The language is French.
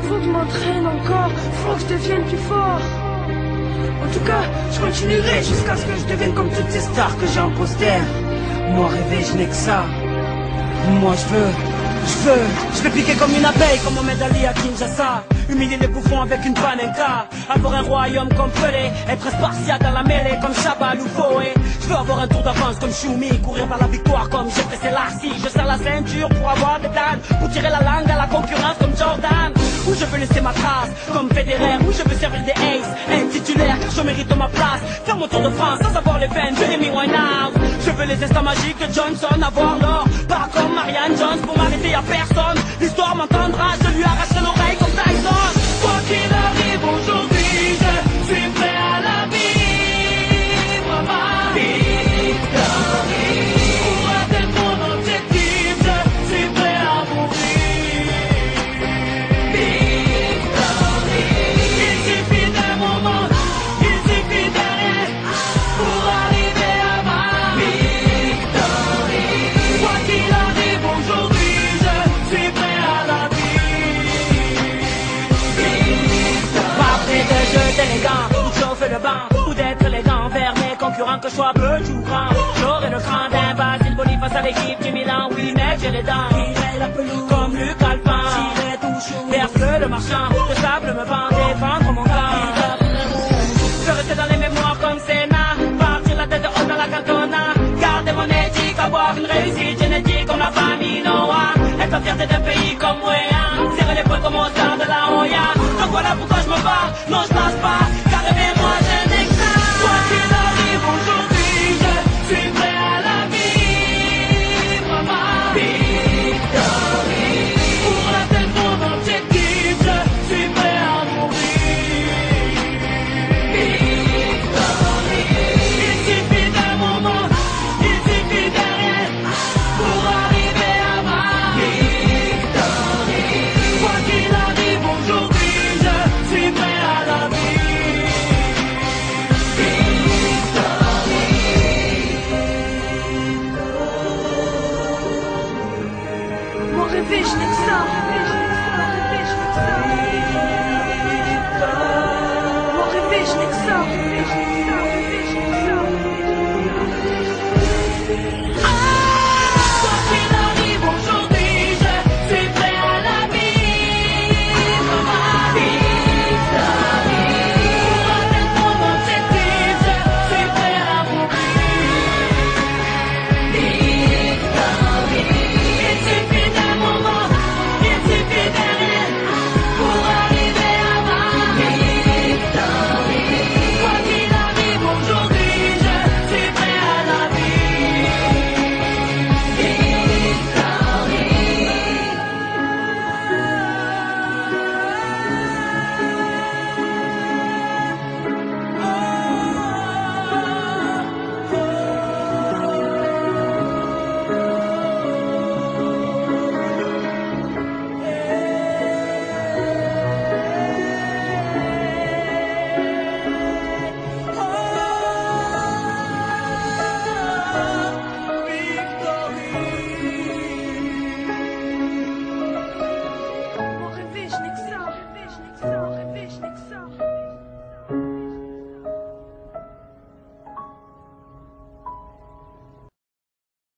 Faut que je m'entraîne encore, faut que je devienne plus fort. En tout cas, je continuerai jusqu'à ce que je devienne comme toutes ces stars que j'ai en poster. Moi rêver, je n'ai que ça. Moi je vais piquer comme une abeille, comme Mohamed Ali à Kinshasa. Humilier les bouffons avec une panenka. Avoir un royaume comme Pelé, être spartiate dans la mêlée comme Chabal ou Foé. Je veux avoir un tour d'avance comme Choumi, courir vers la victoire comme Jeffrey Selassie. Je serre la ceinture pour avoir des dames, pour tirer la langue à la concurrence comme Jordan. Ou je veux laisser ma trace comme Federer, ou je veux servir des aces, un titulaire car je mérite ma place. Faire mon tour de France sans avoir les veines de Amy Winehouse. Je veux les instants magiques de Johnson, avoir l'or. Pas comme Marianne Jones, pour m'arrêter y'a personne. L'histoire m'entendra, je lui arracherai l'oreille comme Tyson. Quoi qu'il arrive aujourd'hui, je suis prêt à la vivre, ma victory. Pour atteindre mon objectif, je suis prêt à mourir. Victory. Il suffit d'un moment, il suffit de rien pour arriver à ma victory. Quoi qu'il arrive aujourd'hui, je suis prêt à la de jeter les gants, ou de chauffer le banc, ou d'être élégant vers mes concurrents, que je sois petit ou grand. J'aurai le cran d'un Basile Boli face à l'équipe du Milan. Oui mec, j'ai les dents, la pelouse comme Luc Alpin. Verse le marchand, le sable me vend, défendre mon camp. Je veux rester dans les mémoires comme Senna, partir la tête haute dans la cantona. Garder mon éthique, avoir une réussite génétique comme la famille Noah. Être fierté d'un pays comme Wéa, serrer les poings comme au stars de la Hoya. Donc voilà pourquoi je me bats, non je lâche pas, car moi je n'ai que ça. Quoi qu'il arrive aujourd'hui, je suis prêt à la vivre, ma victory. Pour atteindre mon objectif, je suis prêt à mourir. Victory. Il suffit d'un moment, il suffit de rien pour arriver à ma victory. Quoi qu'il arrive aujourd'hui, je suis prêt à la vie. Mon rêver, je n'ai que ça. Mon rêver, je n'ai que ça.